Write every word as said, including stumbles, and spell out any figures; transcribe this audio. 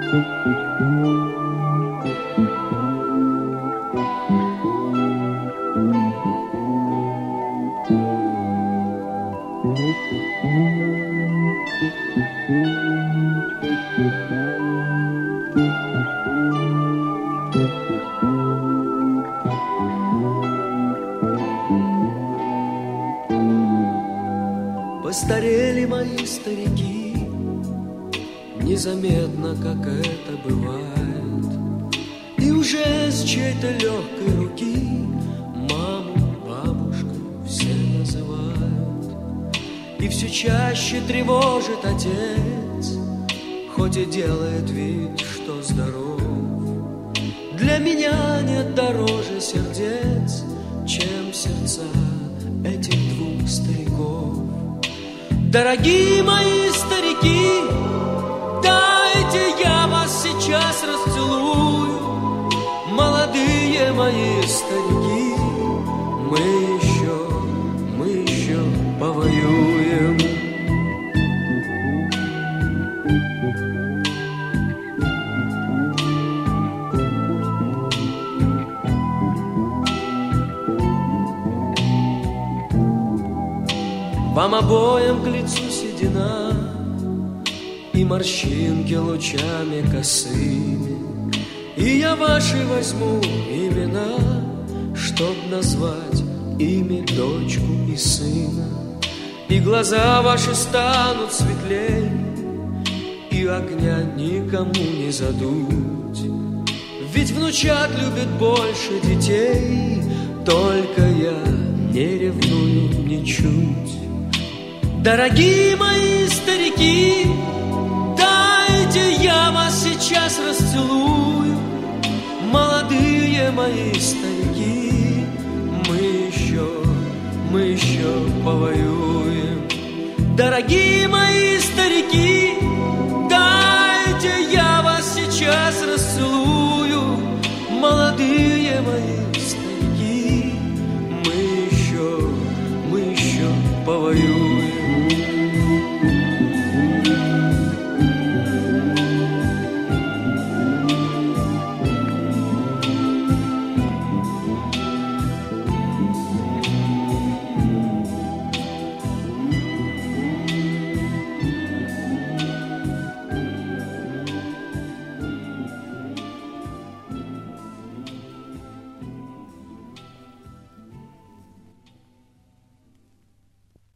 Постарели мои старики, незаметно, как это бывает, и уже с чьей-то легкой руки маму, бабушку все называют. И все чаще тревожит отец, хоть и делает вид, что здоров. Для меня нет дороже сердец, чем сердца этих двух стариков. Дорогие мои старики, дайте я вас сейчас расцелую. Молодые мои старики, мы еще, мы еще повоюем. Вам обоим к лицу седина и морщинки лучами косыми, и я ваши возьму имена, чтоб назвать ими дочку и сына. И глаза ваши станут светлей, и огня никому не задуть. Ведь внучат любят больше детей, только я не ревную ничуть. Дорогие мои старики, дайте я вас сейчас расцелую. Молодые мои старики, мы еще, мы еще повоюем. Дорогие мои старики, дайте я вас сейчас расцелую. Молодые мои старики, мы еще, мы еще повоюем.